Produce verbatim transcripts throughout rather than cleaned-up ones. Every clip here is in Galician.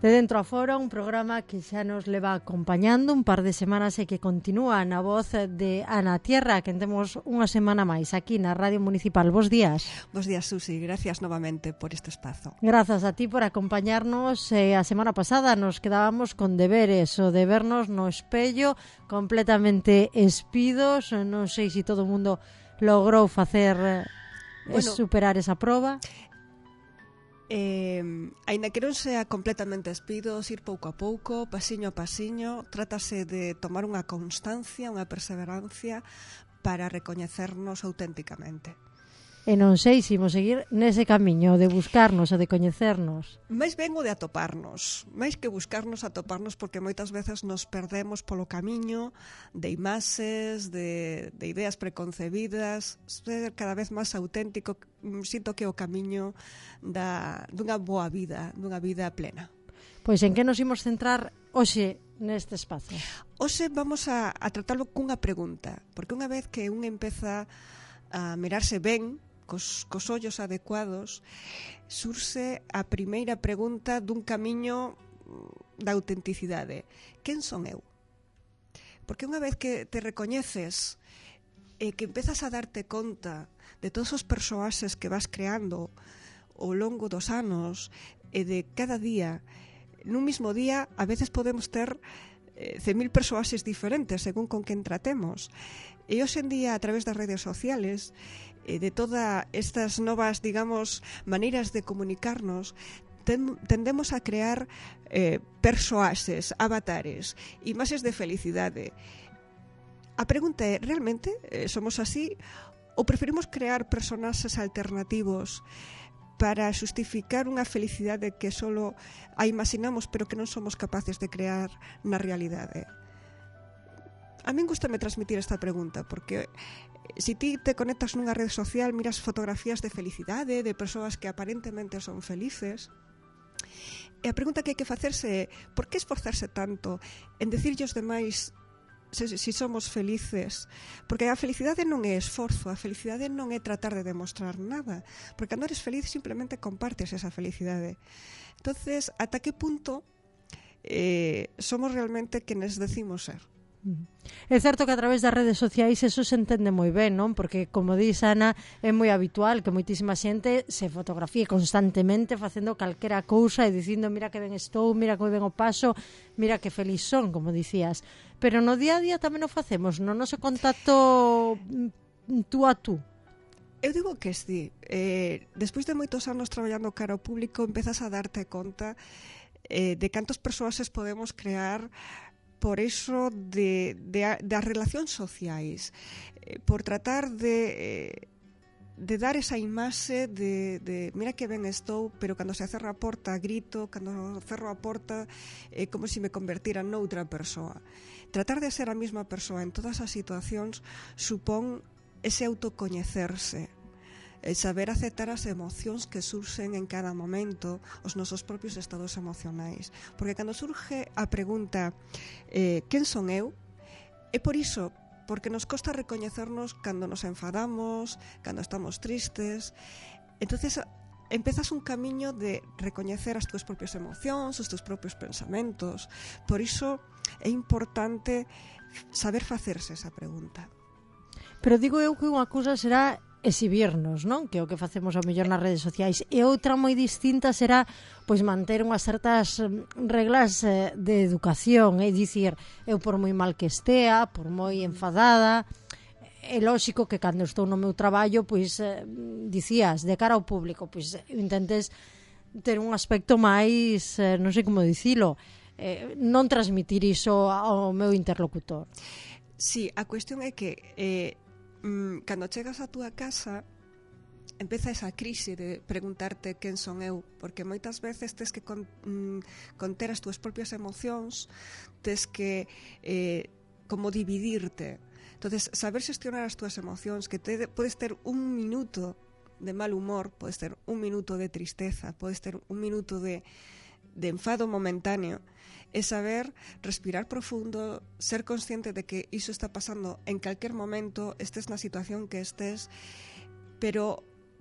De Dentro a Fora, un programa que xa nos leva acompañando un par de semanas e que continúa na voz de Ana Tierra, que temos unha semana máis aquí na Radio Municipal. Bos días. Bos días, Susi. Gracias novamente por este espazo. Grazas a ti por acompañarnos. Eh, a semana pasada nos quedábamos con deberes, o de vernos no espello completamente espidos. Non sei se todo o mundo logrou facer eh, bueno, superar esa proba. Eh, aínda que non sea completamente espidos, ir pouco a pouco, pasiño a pasiño, trátase de tomar unha constancia, unha perseverancia para recoñecernos auténticamente. E non sei se imos seguir nese camiño de buscarnos e de coñecernos. Mais ben o de atoparnos, máis que buscarnos, atoparnos, porque moitas veces nos perdemos polo camiño de imaxes, de, de ideas preconcebidas. Ser cada vez máis auténtico, sinto que é o camiño da, dunha boa vida, dunha vida plena. Pois en que nos imos centrar hoxe neste espazo? Hoxe vamos a, a tratarlo cunha pregunta, porque unha vez que un empeza a mirarse ben, cos, cos ollos adecuados, surse a primeira pregunta dun camiño da autenticidade. Quen son eu? Porque unha vez que te recoñeces e que empezas a darte conta de todos os persoaxes que vas creando ao longo dos anos e de cada día, nun mismo día, a veces podemos ter eh, cen mil persoaxes diferentes según con quen tratemos. E hoxe en día, a través das redes sociales, eh, de todas estas novas, digamos, maneiras de comunicarnos, ten, tendemos a crear eh, persoaxes, avatares, imaxes de felicidade. A pregunta é, realmente eh, somos así ou preferimos crear personaxes alternativos para xustificar unha felicidade que solo a imaginamos pero que non somos capaces de crear na realidade? A min gustame transmitir esta pregunta, porque se ti te conectas nunha rede social, miras fotografías de felicidade, de persoas que aparentemente son felices, e a pregunta que hai que facerse é, por que esforzarse tanto en decirlle aos demais se, se somos felices? Porque a felicidade non é esforzo, a felicidade non é tratar de demostrar nada, porque cando eres feliz simplemente compartes esa felicidade. Entonces, ata que punto eh, somos realmente quenes decimos ser? É certo que a través das redes sociais eso se entende moi ben, non? Porque, como dis Ana, é moi habitual que moitísima xente se fotografíe constantemente facendo calquera cousa e dicindo mira que ben estou, mira que ben o paso, mira que feliz son, como dicías. Pero no día a día tamén o facemos, no noso contacto tú a tú. Eu digo que sí. Eh, despois de moitos anos traballando cara ao público, empezas a darte conta eh, de cantos persoaxes podemos crear por iso de, de, das relacións sociais, eh, por tratar de, eh, de dar esa imaxe de, de mira que ben estou, pero cando se cerra a porta grito, cando cerro a porta é eh, como se me convertira noutra persoa. Tratar de ser a mesma persoa en todas as situacións supón ese autocoñecerse, e saber aceptar as emocións que surxen en cada momento, os nosos propios estados emocionais. Porque cando surge a pregunta eh, quen son eu? É por iso, porque nos costa recoñecernos cando nos enfadamos, cando estamos tristes. Entonces empezas un camiño de recoñecer as túas propias emocións, os teus propios pensamentos. Por iso é importante saber facerse esa pregunta. Pero digo eu que unha cousa será exhibirnos, non? Que é o que facemos ao mellor nas redes sociais, e outra moi distinta será pois manter unhas certas reglas eh, de educación, é dicir, eu por moi mal que estea, por moi enfadada, é lóxico que cando estou no meu traballo, pois eh, dicías, de cara ao público, pois intentes ter un aspecto máis, eh, non sei como dicilo, eh, non transmitir iso ao meu interlocutor. Sí, a cuestión é que eh, cando chegas a túa casa empeza esa crise de preguntarte quen son eu, porque moitas veces tes que con, mm, conter as túas propias emocións, tes que eh, como dividirte. Entonces, saber xestionar as túas emocións, que te, podes ter un minuto de mal humor, podes ter un minuto de tristeza, podes ter un minuto de, de enfado momentáneo, é saber respirar profundo, ser consciente de que iso está pasando en calquer momento, estés na situación que estés, pero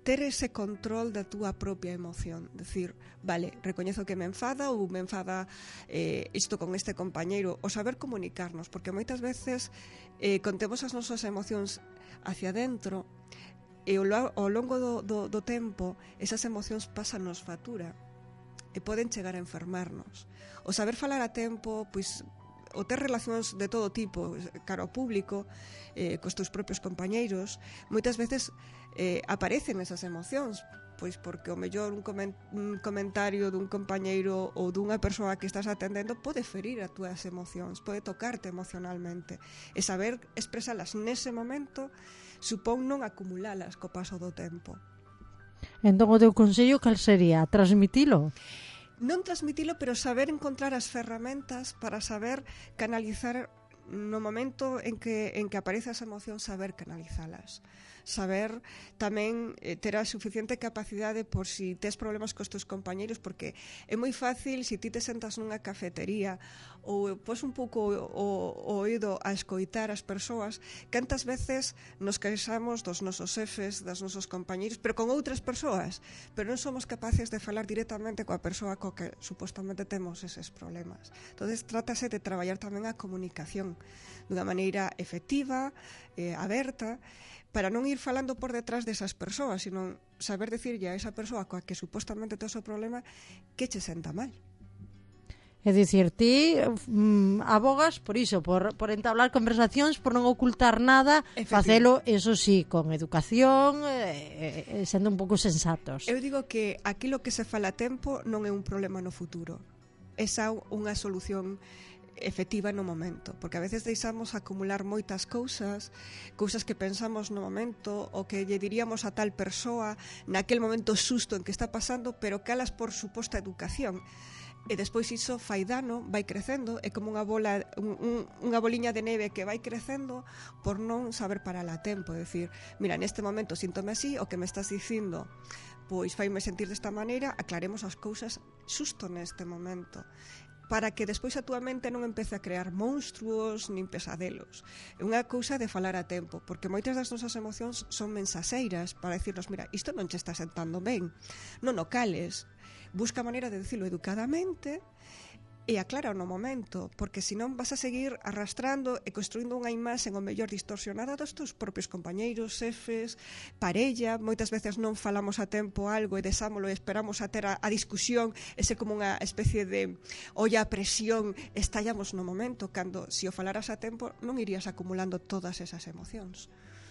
ter ese control da túa propia emoción, decir, vale, recoñezo que me enfada ou me enfada eh, isto con este compañeiro, o saber comunicarnos, porque moitas veces eh, contemos as nosas emocións hacia dentro e ao, ao longo do, do, do tempo esas emocións pasanos factura e poden chegar a enfermarnos. O saber falar a tempo, pois o ter relacións de todo tipo cara ao público, eh, cos teus propios compañeiros, moitas veces eh, aparecen esas emocións, pois porque o mellor un, coment un comentario dun compañeiro ou dunha persoa que estás atendendo pode ferir as túas emocións, pode tocarte emocionalmente, e saber expresalas nese momento supón non acumulalas co paso do tempo. Entón o teu consello cal sería? Transmitilo? Non transmitilo, pero saber encontrar as ferramentas para saber canalizar no momento en que, en que aparece esa emoción, saber canalizalas. Saber tamén eh, ter a suficiente capacidade por si tes problemas cos teus compañeiros, porque é moi fácil se ti te sentas nunha cafetería ou pos un pouco o, o oído a escoitar as persoas, cantas veces nos queixamos dos nosos xefes, das nosos compañeiros, pero con outras persoas, pero non somos capaces de falar directamente coa persoa co que supostamente temos eses problemas. Entonces trátase de traballar tamén a comunicación dunha maneira efectiva, eh, aberta, para non ir falando por detrás desas persoas, sino saber decirlle a esa persoa coa que supostamente tes o problema que che senta mal. É dicir, ti mm, abogas por iso, por, por entablar conversacións, por non ocultar nada, facelo, eso sí, con educación, eh, eh, sendo un pouco sensatos. Eu digo que aquilo que se fala a tempo non é un problema no futuro. Esa é unha solución efectiva no momento, porque a veces deixamos acumular moitas cousas, cousas que pensamos no momento ou que lle diríamos a tal persoa naquel momento susto en que está pasando, pero calas por suposta educación, e despois iso fai dano, vai crecendo, é como unha bola, un, un, unha boliña de neve que vai crecendo por non saber parala a tempo, é dicir, mira, neste momento síntome así, o que me estás dicindo pois faime sentir desta maneira, aclaremos as cousas xusto neste momento, para que despois a túa mente non empece a crear monstruos nin pesadelos. É unha cousa de falar a tempo, porque moitas das nosas emocións son mensaseiras para decirnos, mira, isto non che está sentando ben, non o cales, busca a maneira de dicilo educadamente e aclara no momento, porque senón vas a seguir arrastrando e construindo unha imaxe o mellor distorsionada dos teus propios compañeiros, xefes, parella. Moitas veces non falamos a tempo algo e desámolo e esperamos a ter a, a discusión, ese como unha especie de olla a presión, estallamos no momento, cando se o falaras a tempo non irías acumulando todas esas emocións.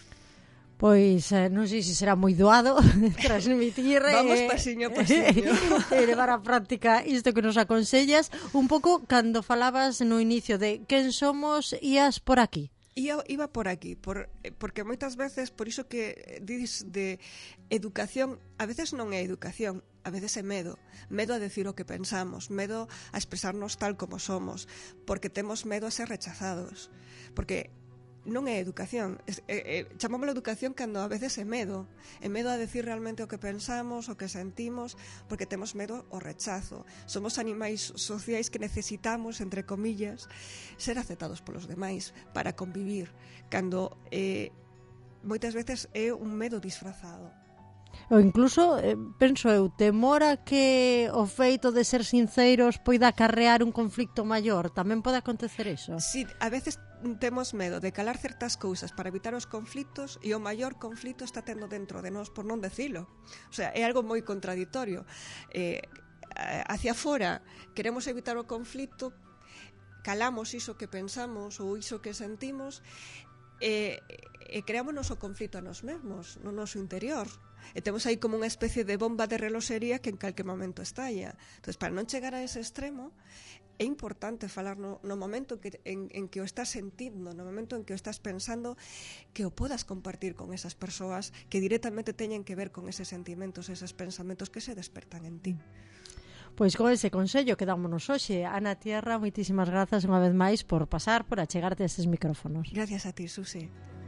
Pois eh, non sei se será moi doado transmitir Vamos eh, pasiño a pasiño e levar a práctica isto que nos aconsellas. Un pouco cando falabas no inicio de quen somos, ías por aquí. Ia, iba por aquí, por, porque moitas veces, por iso que dis de educación, a veces non é educación, a veces é medo. Medo a decir o que pensamos, medo a expresarnos tal como somos, porque temos medo a ser rechazados, porque non é educación, é, é, chamámoslo educación cando a veces é medo, é medo a decir realmente o que pensamos, o que sentimos, porque temos medo ao rechazo. Somos animais sociais que necesitamos, entre comillas, ser aceptados polos demais para convivir, cando eh, moitas veces é un medo disfrazado. Ou incluso, eh, penso eu, temor a que o feito de ser sinceros poida acarrear un conflicto maior. Tamén pode acontecer iso? Sí, a veces temos medo de calar certas cousas para evitar os conflitos e o maior conflito está tendo dentro de nós por non decilo. O sea, é algo moi contradictorio. Eh, hacia fora queremos evitar o conflito, calamos iso que pensamos ou iso que sentimos e, e creámonos o conflito a nós mesmos, no noso interior. E temos aí como unha especie de bomba de reloxería que en calque momento estalla. Entón, para non chegar a ese extremo, é importante falar no, no momento que, en, en que o estás sentindo, no momento en que o estás pensando, que o podas compartir con esas persoas que directamente teñen que ver con eses sentimentos, eses pensamentos que se despertan en ti. Pois con ese consello quedámonos hoxe. Ana Tierra, moitísimas grazas unha vez máis por pasar, por achegarte a estes micrófonos. Gracias a ti, Susi.